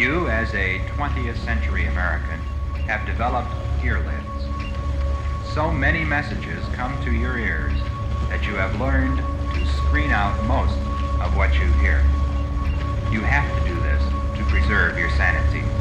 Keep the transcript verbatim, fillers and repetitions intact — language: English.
You, as a twentieth century American, have developed earlids. So many messages come to your ears that you have learned to screen out most of what you hear. You have to do this to preserve your sanity.